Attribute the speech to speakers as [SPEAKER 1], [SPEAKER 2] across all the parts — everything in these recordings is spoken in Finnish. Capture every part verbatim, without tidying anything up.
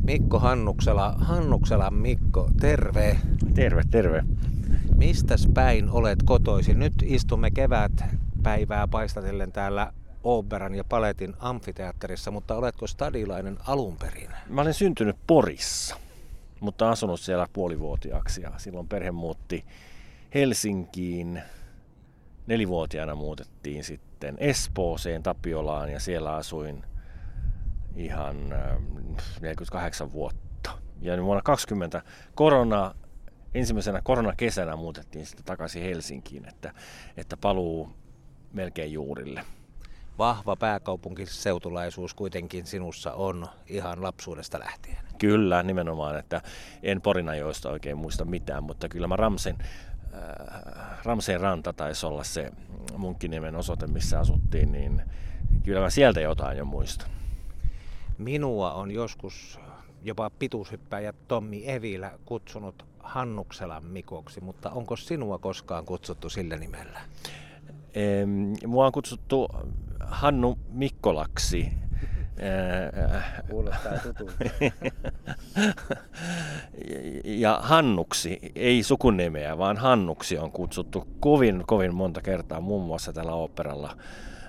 [SPEAKER 1] Mikko Hannuksela. Hannukselan Mikko, terve.
[SPEAKER 2] Terve, terve.
[SPEAKER 1] Mistäs päin olet kotoisin? Nyt istumme kevätpäivää paistatellen täällä Oopperan ja Baletin amfiteatterissa, mutta oletko stadilainen alun perin?
[SPEAKER 2] Mä olen syntynyt Porissa, mutta asunut siellä puolivuotiaaksi ja silloin perhe muutti Helsinkiin. Nelivuotiaana muutettiin sitten Espooseen, Tapiolaan ja siellä asuin ihan neljäkymmentäkahdeksan vuotta. Ja vuonna kaksikymmentä korona, ensimmäisenä koronakesänä muutettiin sitten takaisin Helsinkiin, että, että paluu melkein juurille.
[SPEAKER 1] Vahva pääkaupunkiseutulaisuus kuitenkin sinussa on ihan lapsuudesta lähtien.
[SPEAKER 2] Kyllä, nimenomaan, että en Porinajoista oikein muista mitään, mutta kyllä mä Ramsen, äh, Ramseen ranta taisi olla se Munkkiniemen osoite, missä asuttiin, niin kyllä mä sieltä jotain jo muistan.
[SPEAKER 1] Minua on joskus jopa pituushyppäjä Tommi Evilä kutsunut Hannukselan Mikoksi, mutta onko sinua koskaan kutsuttu sillä nimellä?
[SPEAKER 2] Mua on kutsuttu Hannu Mikkolaksi.
[SPEAKER 1] Kuulostaa tutulta.
[SPEAKER 2] Ja Hannuksi, ei sukunimeä, vaan Hannuksi on kutsuttu kovin, kovin monta kertaa, muun muassa täällä Oopperalla.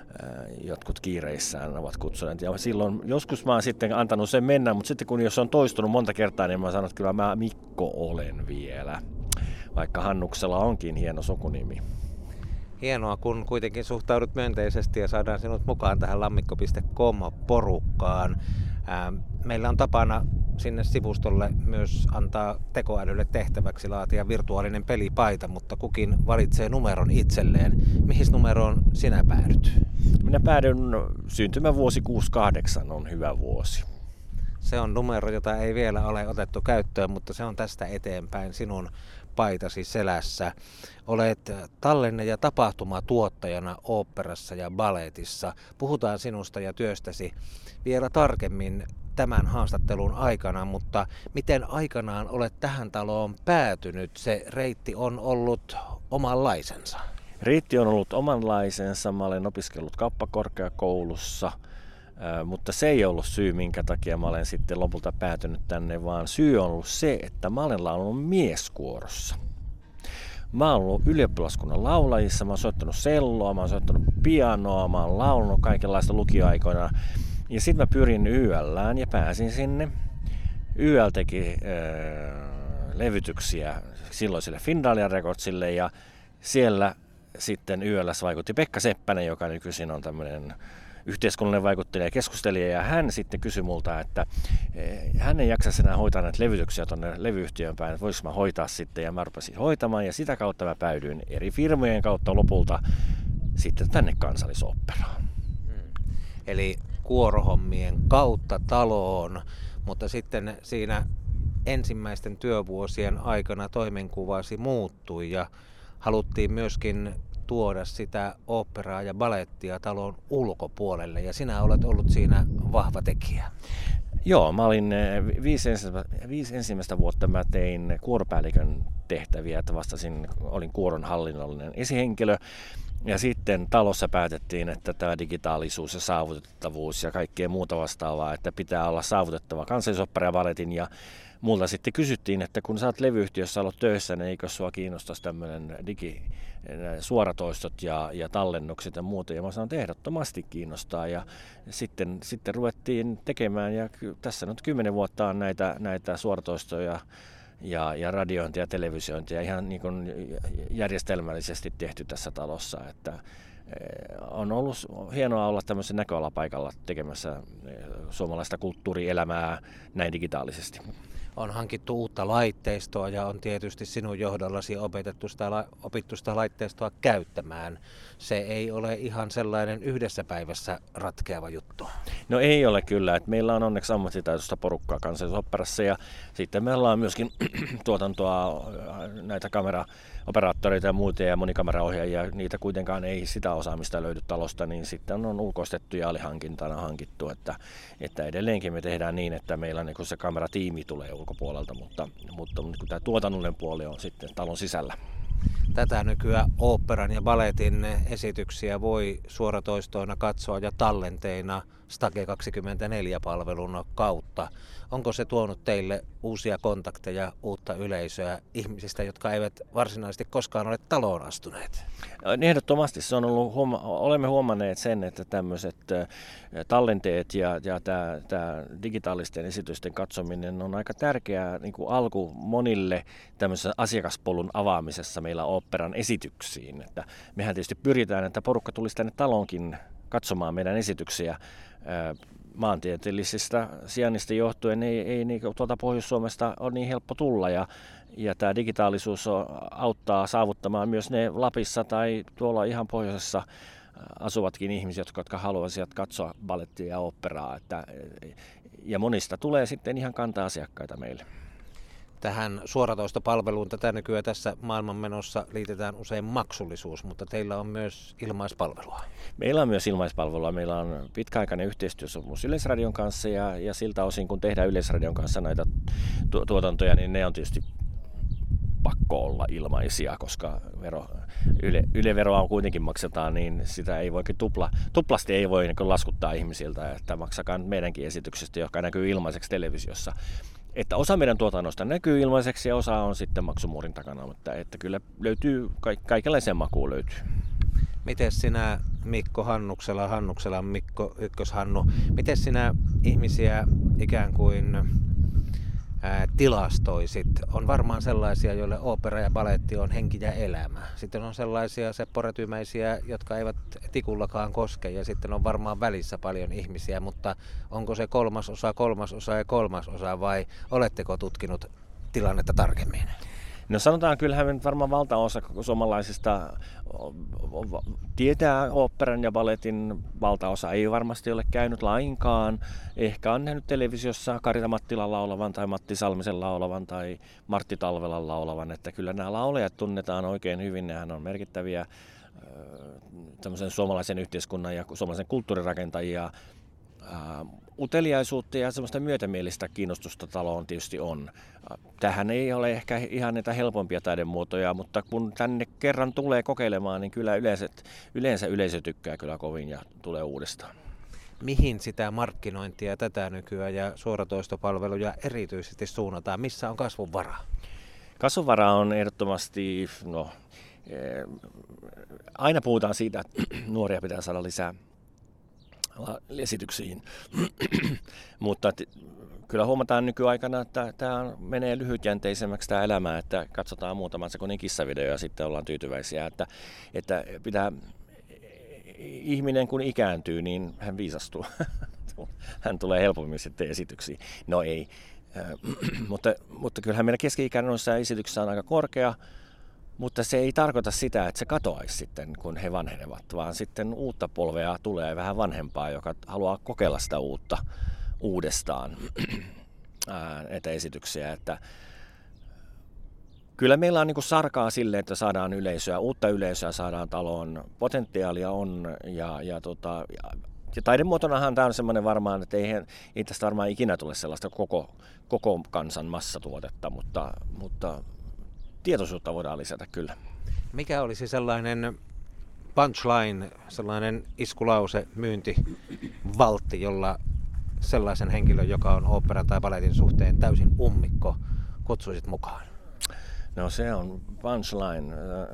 [SPEAKER 2] Jotkut kiireissään ovat kutsuneet. Ja silloin joskus mä oon sitten antanut sen mennä, mutta sitten kun jos on toistunut monta kertaa, niin mä sanon, että kyllä mä Mikko olen vielä. Vaikka Hannuksella onkin hieno sukunimi.
[SPEAKER 1] Hienoa, kun kuitenkin suhtaudut myönteisesti ja saadaan sinut mukaan tähän lammikko piste com-porukkaan. Meillä on tapana sinne sivustolle myös antaa tekoälylle tehtäväksi laatia virtuaalinen pelipaita, mutta kukin valitsee numeron itselleen. Mihin numeroon sinä päädyt?
[SPEAKER 2] Minä päädyn, syntymävuosi kuusikymmentäkahdeksan on hyvä vuosi.
[SPEAKER 1] Se on numero, jota ei vielä ole otettu käyttöön, mutta se on tästä eteenpäin sinun paitasi selässä. Olet tallenne- ja tapahtumatuottajana Oopperassa ja Baletissa. Puhutaan sinusta ja työstäsi vielä tarkemmin tämän haastattelun aikana, mutta miten aikanaan olet tähän taloon päätynyt? Se reitti on ollut omanlaisensa.
[SPEAKER 2] Reitti on ollut omanlaisensa. Mä olen opiskellut kauppakorkeakoulussa, mutta se ei ollut syy, minkä takia mä olen sitten lopulta päätynyt tänne, vaan syy on ollut se, että mä olen laulunut mieskuorossa. Mä oon ollut ylioppilaskunnan laulajissa, mä oon soittanut selloa, mä oon soittanut pianoa, mä oon laulunut kaikenlaista lukioaikoina. Ja sitten mä pyrin Y L:ään ja pääsin sinne. Y L teki äh, levytyksiä silloisille Findalia Recordsille ja siellä sitten Y L:ssä vaikutti Pekka Seppänen, joka nykyisin on tämmöinen yhteiskunnallinen vaikuttelija ja keskustelija, ja hän sitten kysyi multa, että hän ei jaksa enää hoitaa näitä levytyksiä tuonne levyyhtiön päin, että voisiko mä hoitaa sitten, ja mä rupesin hoitamaan, ja sitä kautta mä päädyin eri firmojen kautta lopulta sitten tänne Kansallisoopperaan.
[SPEAKER 1] Hmm. Eli kuorohommien kautta taloon, mutta sitten siinä ensimmäisten työvuosien aikana toimenkuvasi muuttui, ja haluttiin myöskin tuoda sitä oopperaa ja balettia talon ulkopuolelle, ja sinä olet ollut siinä vahva tekijä.
[SPEAKER 2] Joo, mä olin viisi ensimmäistä, viisi ensimmäistä vuotta mä tein kuoropäällikön tehtäviä, että vastasin, olin kuoron hallinnollinen esihenkilö, ja sitten talossa päätettiin, että tämä digitaalisuus ja saavutettavuus ja kaikkea muuta vastaavaa, että pitää olla saavutettava Kansallisooppera ja Baletin, ja multa sitten kysyttiin, että kun sä oot levyyhtiössä ollut töissä, niin eikö sua kiinnostaisi tämmöinen digi, suoratoistot ja, ja tallennukset ja muuta. Ja mä sanoin, että ehdottomasti kiinnostaa. Ja sitten, sitten ruvettiin tekemään, ja tässä nyt kymmenen vuotta on näitä, näitä suoratoistoja ja, ja radiointia ja televisiointia ihan niin kuin järjestelmällisesti tehty tässä talossa. Että on ollut hienoa olla tämmöisen näköalapaikalla tekemässä suomalaista kulttuurielämää näin digitaalisesti.
[SPEAKER 1] On hankittu uutta laitteistoa ja on tietysti sinun johdollasi opetettu sitä, opittu sitä laitteistoa käyttämään. Se ei ole ihan sellainen yhdessä päivässä ratkeava juttu.
[SPEAKER 2] No ei ole kyllä. Että meillä on onneksi ammattitaitoista porukkaa Kansallisoopperassa ja sitten meillä on myöskin tuotantoa, näitä kameraoperaattoreita ja muita ja monikameraohjaajia. Niitä kuitenkaan ei sitä osaamista löydy talosta, niin sitten on ulkoistettu ja alihankintana hankittu. Että, että edelleenkin me tehdään niin, että meillä niin se kameratiimi tulee ulkopuolelta, mutta, mutta tämä tuotannollinen puoli on sitten talon sisällä.
[SPEAKER 1] Tätä nykyään oopperan ja balletin esityksiä voi suoratoistoina katsoa ja tallenteina Stage kaksikymmentäneljä-palvelun kautta. Onko se tuonut teille uusia kontakteja, uutta yleisöä ihmisistä, jotka eivät varsinaisesti koskaan ole taloon astuneet?
[SPEAKER 2] Ehdottomasti se on ollut, huoma- olemme huomanneet sen, että tämmöiset tallenteet ja, ja tämä, tämä digitaalisten esitysten katsominen on aika tärkeää niin kuin alku monille tämmöisessä asiakaspolun avaamisessa meillä oopperan esityksiin. Että mehän tietysti pyritään, että porukka tulisi tänne taloonkin katsomaan meidän esityksiä. Maantieteellisistä sijainnista johtuen ei, ei niin, tuolta Pohjois-Suomesta ole niin helppo tulla ja, ja tämä digitaalisuus on, auttaa saavuttamaan myös ne Lapissa tai tuolla ihan pohjoisessa asuvatkin ihmiset, jotka, jotka haluaisivat katsoa ballettia ja oopperaa. Että, ja monista tulee sitten ihan kanta-asiakkaita meille.
[SPEAKER 1] Tähän suoratoistopalveluun tätä nykyään tässä maailmanmenossa liitetään usein maksullisuus, mutta teillä on myös ilmaispalvelua.
[SPEAKER 2] Meillä on myös ilmaispalvelua. Meillä on pitkäaikainen yhteistyösopimus Yleisradion kanssa ja, ja siltä osin kun tehdään Yleisradion kanssa näitä tu- tuotantoja, niin ne on tietysti pakko olla ilmaisia, koska vero, yle, yleveroa on kuitenkin maksetaan, niin sitä ei voikin tupla, tuplasti ei voi niin laskuttaa ihmisiltä, että maksakaa meidänkin esityksestä, joka näkyy ilmaiseksi televisiossa. Että osa meidän tuotannosta näkyy ilmaiseksi ja osa on sitten maksumuurin takana, mutta että kyllä löytyy, kaikenlaisen makuun löytyy.
[SPEAKER 1] Miten sinä Mikko Hannuksela, Hannuksela Mikko Ykköshannu, miten sinä ihmisiä ikään kuin ää, tilastoisit? On varmaan sellaisia, joille ooppera ja baletti on henki ja elämä. Sitten on sellaisia sepporetymäisiä, jotka eivät tikullakaan koske ja sitten on varmaan välissä paljon ihmisiä, mutta onko se kolmasosa, kolmasosa ja kolmasosa vai oletteko tutkinut tilannetta tarkemmin?
[SPEAKER 2] No sanotaan, kyllähän varmaan valtaosa suomalaisista tietää oopperan ja balletin, valtaosa ei varmasti ole käynyt lainkaan. Ehkä on nähnyt televisiossa Karita Mattilan laulavan tai Matti Salmisen laulavan tai Martti Talvelan laulavan, että kyllä nämä laulajat tunnetaan oikein hyvin, nehän on merkittäviä tämmöisen suomalaisen yhteiskunnan ja suomalaisen kulttuurirakentajia. Uteliaisuutta ja semmoista myötämielistä kiinnostusta taloon tietysti on. Tähän ei ole ehkä ihan näitä helpompia taidemuotoja, mutta kun tänne kerran tulee kokeilemaan, niin kyllä yleiset, yleensä yleisö tykkää kyllä kovin ja tulee uudestaan.
[SPEAKER 1] Mihin sitä markkinointia tätä nykyään ja suoratoistopalveluja erityisesti suunnataan? Missä on kasvun varaa?
[SPEAKER 2] Kasvuvara on ehdottomasti, no, aina puhutaan siitä, että nuoria pitää saada lisää esityksiin, mutta t- kyllä huomataan nykyaikana, että tämä menee lyhytjänteisemmäksi tämä elämä, että katsotaan muutaman sekunnin kissavideo ja sitten ollaan tyytyväisiä, että, että pitää, ihminen kun ikääntyy, niin hän viisastuu, hän tulee helpommin sitten esityksiin. No ei, mutta, mutta kyllähän meidän keski-ikä noissa esityksissä on aika korkea, mutta se ei tarkoita sitä, että se katoaisi sitten, kun he vanhenevat, vaan sitten uutta polvea tulee vähän vanhempaa, joka haluaa kokeilla sitä uutta uudestaan näitä esityksiä. Että kyllä meillä on niin kuin sarkaa sille, että saadaan yleisöä, uutta yleisöä saadaan taloon, potentiaalia on ja, ja, tota, ja, ja taidemuotonahan tämä on semmoinen varmaan, että ei, ei tästä varmaan ikinä tule sellaista koko, koko kansan massatuotetta, mutta, mutta tietoisuutta voidaan lisätä kyllä.
[SPEAKER 1] Mikä olisi sellainen punchline, sellainen iskulause, myyntivaltti, jolla sellaisen henkilön, joka on oopperan tai balletin suhteen täysin ummikko, kutsuisit mukaan?
[SPEAKER 2] No se on punchline,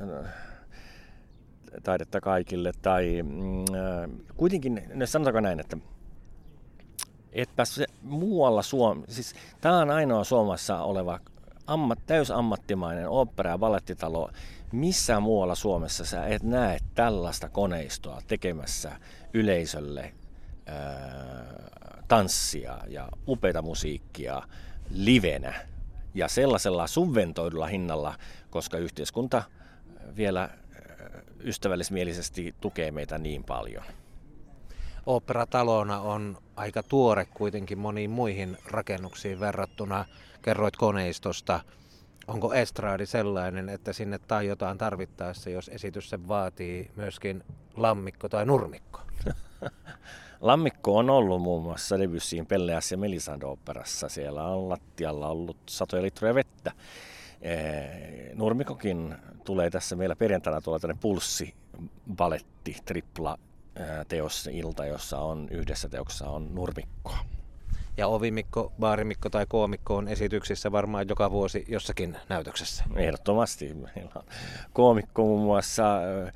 [SPEAKER 2] taidetta kaikille. Tai äh, kuitenkin, no sanotaanko näin, että etpä se muualla Suomessa, siis tämä on ainoa Suomessa oleva Ammat, täysammattimainen ooppera- ja ballettitalo. Missään muualla Suomessa sä et näe tällaista koneistoa tekemässä yleisölle ää, tanssia ja upeita musiikkia livenä ja sellaisella subventoidulla hinnalla, koska yhteiskunta vielä ystävällismielisesti tukee meitä niin paljon.
[SPEAKER 1] Oopperatalona on aika tuore kuitenkin moniin muihin rakennuksiin verrattuna. Kerroit koneistosta. Onko estraadi sellainen, että sinne taiotaan tarvittaessa, jos esitys sen vaatii, myöskin lammikko tai nurmikko?
[SPEAKER 2] Lammikko on ollut muun muassa Debussyin Pelléas ja Mélisande-oopperassa. Siellä on lattialla ollut satoja litroja vettä. Nurmikokin tulee tässä meillä perjantaina tuolla tämmöinen pulssibaletti, tripla teos ilta, jossa on yhdessä teoksessa on Nurmikkoa.
[SPEAKER 1] Ja Ovimikko, Baarimikko tai Koomikko on esityksissä varmaan joka vuosi jossakin näytöksessä.
[SPEAKER 2] Ehdottomasti. Meillä on Koomikko muun muassa äh,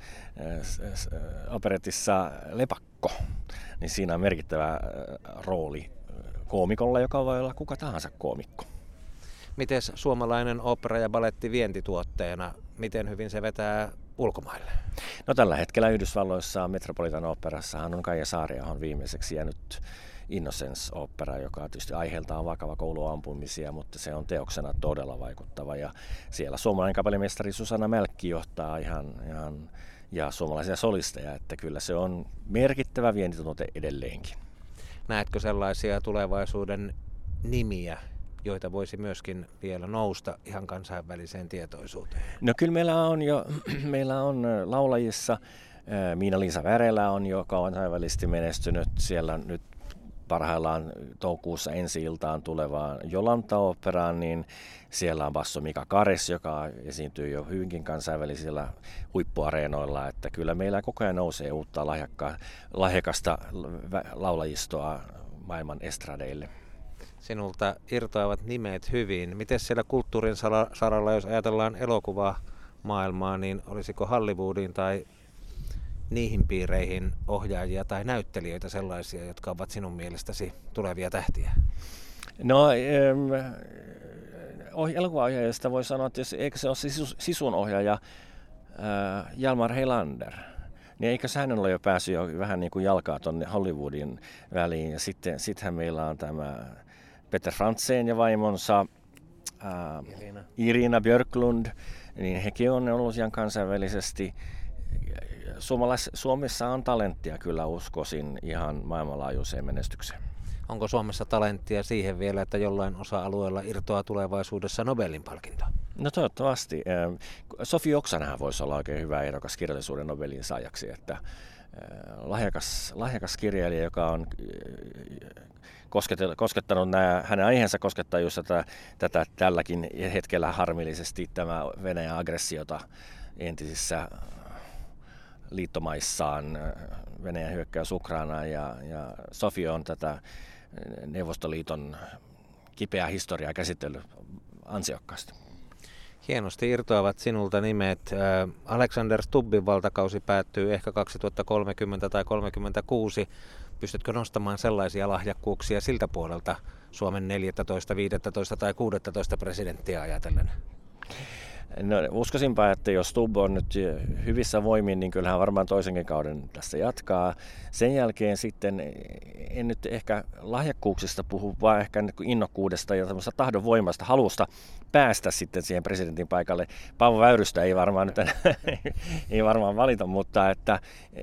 [SPEAKER 2] äh, operetissa Lepakko, niin siinä on merkittävä äh, rooli koomikolla, joka voi olla kuka tahansa koomikko.
[SPEAKER 1] Miten suomalainen opera ja baletti vientituotteena, miten hyvin se vetää ulkomaille?
[SPEAKER 2] No tällä hetkellä Yhdysvalloissa Metropolitan Operassahan on Kaija Saariahon viimeiseksi jäänyt Innocence-opera, joka tietysti aiheeltaan vakava kouluampumisia, mutta se on teoksena todella vaikuttava. Ja siellä suomalainen kapellimestari Susanna Mälkki johtaa ihan, ihan ja suomalaisia solisteja, että kyllä se on merkittävä vientituote edelleenkin.
[SPEAKER 1] Näetkö sellaisia tulevaisuuden nimiä, joita voisi myöskin vielä nousta ihan kansainväliseen tietoisuuteen?
[SPEAKER 2] No kyllä meillä on jo, meillä on laulajissa, Miina-Liisa Värelä on jo kansainvälisesti menestynyt, siellä nyt parhaillaan toukokuussa ensi-iltaan tulevaan Jolanta-operaan, niin siellä on basso Mika Kares, joka esiintyy jo hyvinkin kansainvälisillä huippuareenoilla, että kyllä meillä koko ajan nousee uutta lahjakka, lahjakasta laulajistoa maailman estradeille.
[SPEAKER 1] Sinulta irtoavat nimet hyvin. Miten siellä kulttuurin saralla, jos ajatellaan elokuvaa maailmaa, niin olisiko Hollywoodiin tai niihin piireihin ohjaajia tai näyttelijöitä sellaisia, jotka ovat sinun mielestäsi tulevia tähtiä?
[SPEAKER 2] No ähm, elokuvaohjaajista voi sanoa, että jos, eikö se ole sisu, sisunohjaaja äh, Hjalmar Helander, niin eikö hän ole jo päässyt jo vähän niin kuin jalkaa tuonne Hollywoodin väliin. Ja sitten sittenhän meillä on tämä Peter Frantzen ja vaimonsa äh, Irina. Irina Björklund, niin hekin on ollut ihan kansainvälisesti. Suomalais- Suomessa on talenttia kyllä uskoisin ihan maailmanlaajuiseen menestykseen.
[SPEAKER 1] Onko Suomessa talenttia siihen vielä, että jollain osa-alueella irtoaa tulevaisuudessa Nobelin palkinto?
[SPEAKER 2] No toivottavasti. Sofi Oksanenhan voisi olla oikein hyvä ehdokas kirjallisuuden Nobelin saajaksi, että lahjakas, lahjakas kirjailija, joka on koskettanut nämä, hänen aiheensa koskettaa just tätä, tätä tälläkin hetkellä harmillisesti tämä Venäjän aggressiota entisissä liittomaissaan, Venäjän hyökkäys Ukrainaan ja, ja Sofi on tätä Neuvostoliiton kipeää historiaa käsitellyt ansiokkaasti.
[SPEAKER 1] Hienosti irtoavat sinulta nimet. Alexander Stubbin valtakausi päättyy ehkä kaksituhattakolmekymmentä tai kolmekymmentäkuusi. Pystytkö nostamaan sellaisia lahjakkuuksia siltä puolelta Suomen neljätoista, viisitoista tai kuusitoista presidenttiä ajatellen?
[SPEAKER 2] No, uskoisinpa, että jos Stubb on nyt hyvissä voimin, niin kyllähän varmaan toisenkin kauden tässä jatkaa. Sen jälkeen sitten en nyt ehkä lahjakkuuksista puhu, vaan ehkä innokkuudesta ja tahdonvoimasta, halusta päästä sitten siihen presidentin paikalle. Paavo Väyrystä ei varmaan nyt ei varmaan valita, mutta että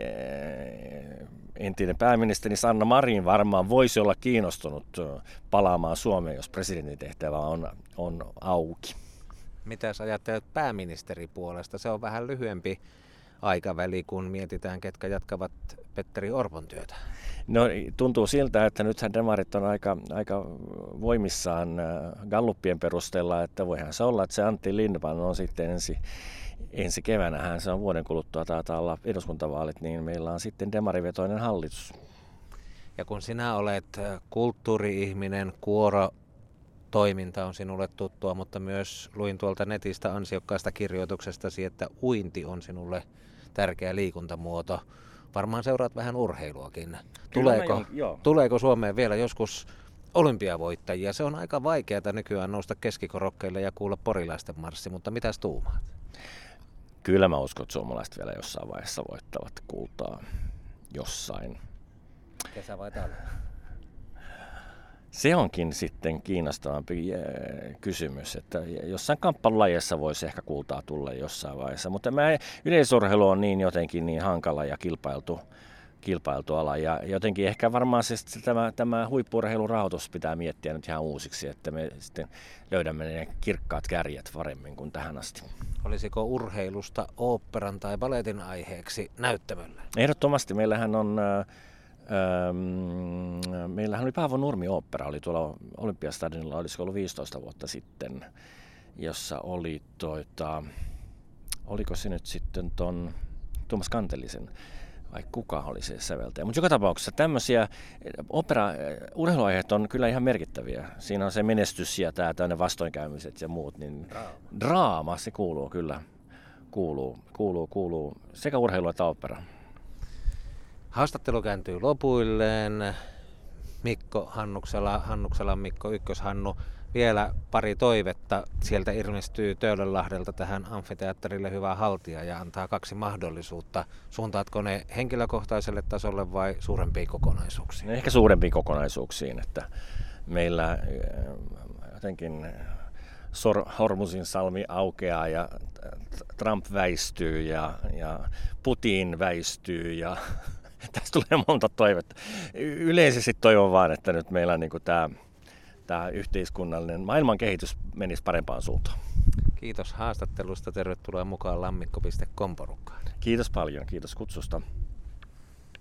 [SPEAKER 2] entinen pääministeri Sanna Marin varmaan voisi olla kiinnostunut palaamaan Suomeen, jos presidentin tehtävä on, on auki.
[SPEAKER 1] Mitä sä ajattelet pääministeripuolesta? Se on vähän lyhyempi aikaväli, kun mietitään, ketkä jatkavat Petteri Orpon työtä.
[SPEAKER 2] No tuntuu siltä, että nythän demarit on aika, aika voimissaan galluppien perusteella, että voihan se olla, että se Antti Lindman on sitten ensi, ensi keväänähän, se on vuoden kuluttua, taitaa olla eduskuntavaalit, niin meillä on sitten demarivetoinen hallitus.
[SPEAKER 1] Ja kun sinä olet kulttuuri-ihminen, kuoro, toiminta on sinulle tuttua, mutta myös luin tuolta netistä ansiokkaasta kirjoituksestasi, että uinti on sinulle tärkeä liikuntamuoto. Varmaan seuraat vähän urheiluakin. Tuleeko,
[SPEAKER 2] jo,
[SPEAKER 1] tuleeko Suomeen vielä joskus olympiavoittajia? Se on aika vaikeaa nykyään nousta keskikorokkeille ja kuulla porilaisten marssi, mutta mitäs tuumaat?
[SPEAKER 2] Kyllä mä uskon, että suomalaiset vielä jossain vaiheessa voittavat kultaa jossain.
[SPEAKER 1] Kesä vai talvi?
[SPEAKER 2] Se onkin sitten kiinnostavampi kysymys, että jossain kamppailulajissa voisi ehkä kultaa tulla jossain vaiheessa, mutta mä, yleisurheilu on niin jotenkin niin hankala ja kilpailtu, kilpailtu ala ja jotenkin ehkä varmaan se, tämä, tämä huippu-urheilun rahoitus pitää miettiä nyt ihan uusiksi, että me sitten löydämme ne kirkkaat kärjet paremmin kuin tähän asti.
[SPEAKER 1] Olisiko urheilusta oopperan tai baletin aiheeksi näyttämöllä?
[SPEAKER 2] Ehdottomasti meillähän on... Öö, meillähän oli Paavo Nurmi-ooppera, oli tuolla Olympiastadionilla, olisiko ollut viisitoista vuotta sitten. jossa oli, toita, oliko se nyt sitten ton Tuomas Kantelisen, vai kuka oli se säveltäjä. Mutta joka tapauksessa tämmöisiä opera, urheiluaiheet on kyllä ihan merkittäviä. Siinä on se menestys ja tämä tämmöinen vastoinkäymiset ja muut, niin draama, draama se kuuluu kyllä. Kuuluu, kuuluu, kuuluu sekä urheilu että opera.
[SPEAKER 1] Haastattelu kääntyy lopuilleen. Mikko Hannuksela, Hannukselan Mikko Ykköshannu. Vielä pari toivetta. Sieltä ilmestyy Töölönlahdelta tähän amfiteatterille hyvää haltia ja antaa kaksi mahdollisuutta. Suuntaatko ne henkilökohtaiselle tasolle vai suurempiin kokonaisuuksiin?
[SPEAKER 2] Ehkä suurempiin kokonaisuuksiin, että meillä jotenkin Sor- Hormuzin salmi aukeaa ja Trump väistyy ja, ja Putin väistyy ja tästä tulee monta toivetta. Yleisesti toivon vaan, että nyt meillä on niin tämä tämä yhteiskunnallinen maailman kehitys menisi parempaan suuntaan.
[SPEAKER 1] Kiitos haastattelusta. Tervetuloa mukaan lammikko piste com porukkaan.
[SPEAKER 2] Kiitos paljon. Kiitos kutsusta.